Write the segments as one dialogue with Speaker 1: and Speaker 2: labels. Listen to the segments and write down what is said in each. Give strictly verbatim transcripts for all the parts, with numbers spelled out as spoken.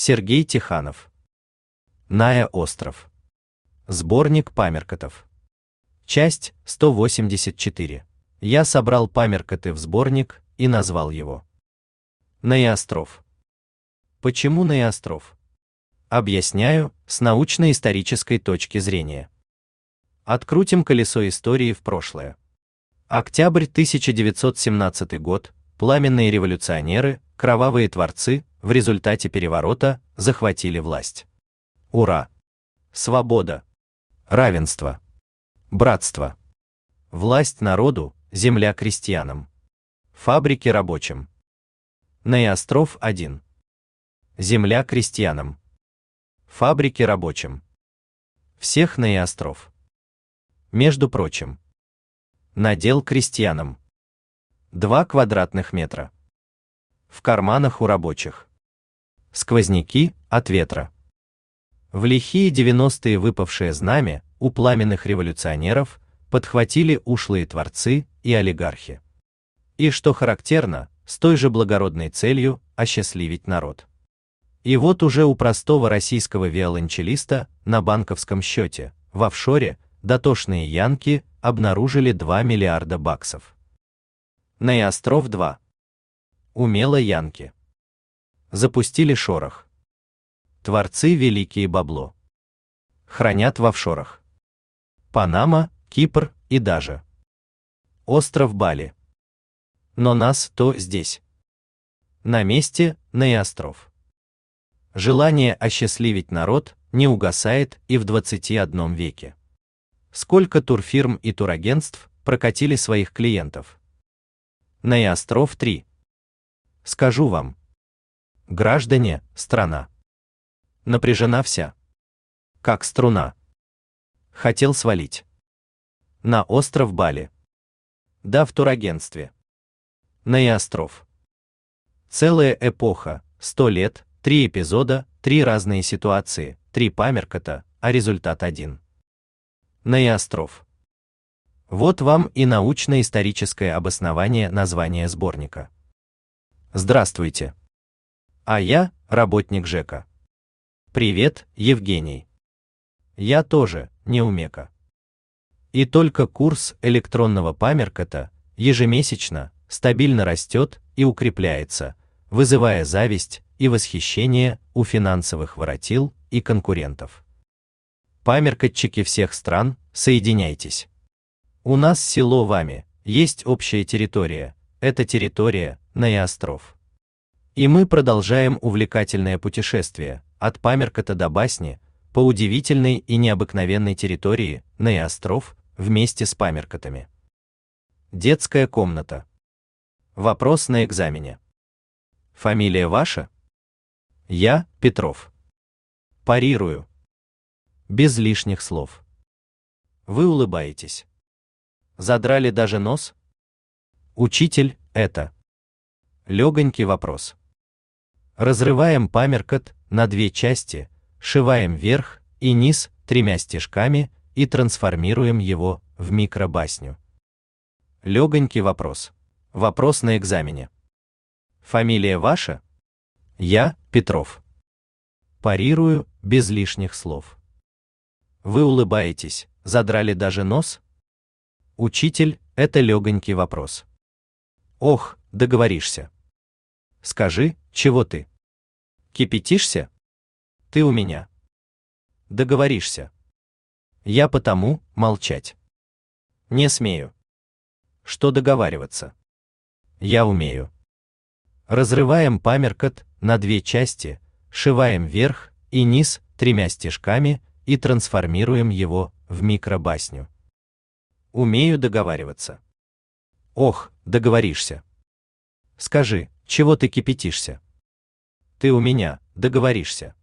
Speaker 1: Сергей Тиханов. Ная остров. Сборник памеркотов. Часть сто восемьдесят четыре. Я собрал памеркоты в сборник и назвал его Ная-остров. Почему Ная-остров? Объясняю с научно-исторической точки зрения. Открутим колесо истории в прошлое. Октябрь тысяча девятьсот семнадцатый год. Пламенные революционеры, кровавые творцы, в результате переворота захватили власть. Ура! Свобода! Равенство! Братство! Власть народу, земля крестьянам. Фабрики рабочим. Ная-остров один. Земля крестьянам. Фабрики рабочим. Всех Ная-остров. Между прочим. Надел крестьянам. Два квадратных метра. В карманах у рабочих. Сквозняки от ветра. В лихие девяностые выпавшее знамя у пламенных революционеров подхватили ушлые творцы и олигархи. И что характерно, с той же благородной целью осчастливить народ. И вот уже у простого российского виолончелиста на банковском счете в офшоре дотошные янки обнаружили два миллиарда баксов. Ная-остров два. Умело янки. Запустили шорох. Творцы великие бабло. Хранят в офшорах. Панама, Кипр и даже остров Бали. Но нас то здесь. На месте Ная-остров. Желание осчастливить народ не угасает и в двадцати одном веке. Сколько турфирм и турагентств прокатили своих клиентов? Ная-остров три. Скажу вам. Граждане, страна напряжена вся. Как струна. Хотел свалить. На остров Бали. Да в турагентстве. Ная-остров. Целая эпоха, сто лет, три эпизода, три разные ситуации, три памеркота, а результат один. Ная-остров. Вот вам и научно-историческое обоснование названия сборника. Здравствуйте. А я работник ЖЭКа. Привет, Евгений. Я тоже неумека. И только курс электронного памеркота ежемесячно стабильно растет и укрепляется, вызывая зависть и восхищение у финансовых воротил и конкурентов. Памеркотчики всех стран, соединяйтесь. У нас село вами, есть общая территория, это территория Ная-остров. И мы продолжаем увлекательное путешествие, от памеркота до басни, по удивительной и необыкновенной территории Ная-остров, вместе с памеркотами. Детская комната. Вопрос на экзамене. Фамилия ваша? Я, Петров. Парирую. Без лишних слов. Вы улыбаетесь. Задрали даже нос? Учитель, это легонький вопрос. Разрываем памеркот на две части, сшиваем верх и низ тремя стежками и трансформируем его в микробасню. Легонький вопрос. Вопрос на экзамене. Фамилия ваша? Я, Петров. Парирую без лишних слов. Вы улыбаетесь, задрали даже нос? Учитель, это легонький вопрос. Ох, договоришься. Скажи, чего ты? Кипятишься? Ты у меня. Договоришься. Я потому молчать не смею. Что договариваться? Я умею. Разрываем памеркот на две части, сшиваем верх и низ тремя стежками и трансформируем его в микробасню. Умею договариваться. Ох, договоришься. Скажи, чего ты кипятишься? Ты у меня, договоришься.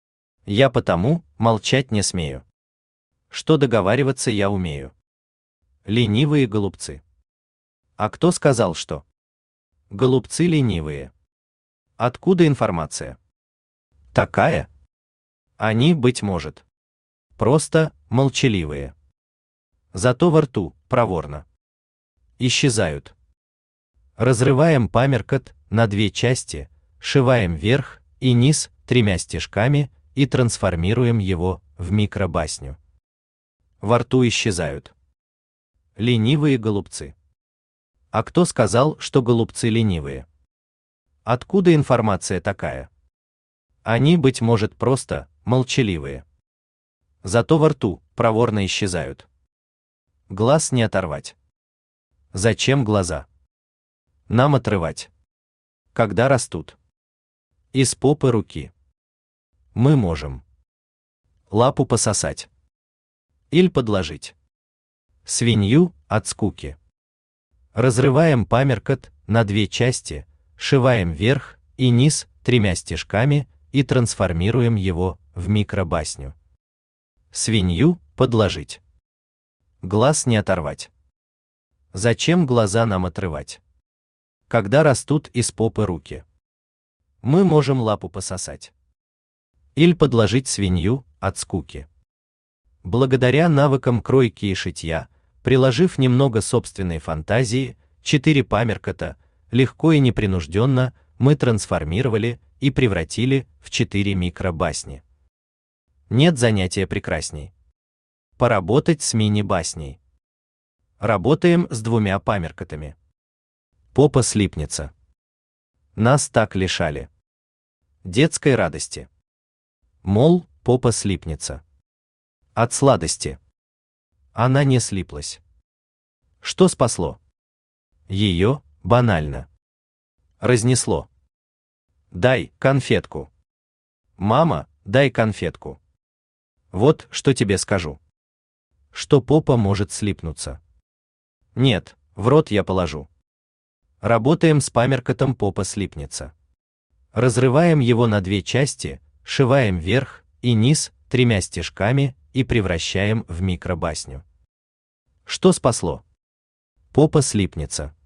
Speaker 1: Я потому молчать не смею. Что договариваться я умею. Ленивые голубцы. А кто сказал, что? Голубцы ленивые. Откуда информация? Такая? Они, быть может, просто молчаливые. Зато во рту проворно. Исчезают. Разрываем памеркот на две части, сшиваем верх и низ тремя стежками и трансформируем его в микробасню. Во рту исчезают. Ленивые голубцы. А кто сказал, что голубцы ленивые? Откуда информация такая? Они, быть может, просто молчаливые. Зато во рту проворно исчезают. Глаз не оторвать. Зачем глаза? Нам отрывать. Когда растут? Из попы руки. Мы можем лапу пососать. Или подложить свинью от скуки. Разрываем памеркот на две части, сшиваем верх и низ тремя стежками и трансформируем его в микробасню. Свинью подложить. Глаз не оторвать. Зачем глаза нам отрывать? Когда растут из попы руки. Мы можем лапу пососать. Или подложить свинью от скуки. Благодаря навыкам кройки и шитья, приложив немного собственной фантазии, четыре памеркота, легко и непринужденно, мы трансформировали и превратили в четыре микробасни. Нет занятия прекрасней. Поработать с мини-басней. Работаем с двумя памеркотами. Попа слипнется. Нас так лишали детской радости. Мол, попа слипнется. От сладости. Она не слиплась. Что спасло? Ее, банально, разнесло. Дай конфетку. Мама, дай конфетку. Вот что тебе скажу. Что попа может слипнуться. Нет, в рот я положу. Работаем с памеркотом попа слипнется. Разрываем его на две части, сшиваем верх и низ тремя стежками и превращаем в микробасню. Что спасло? Попа слипнется.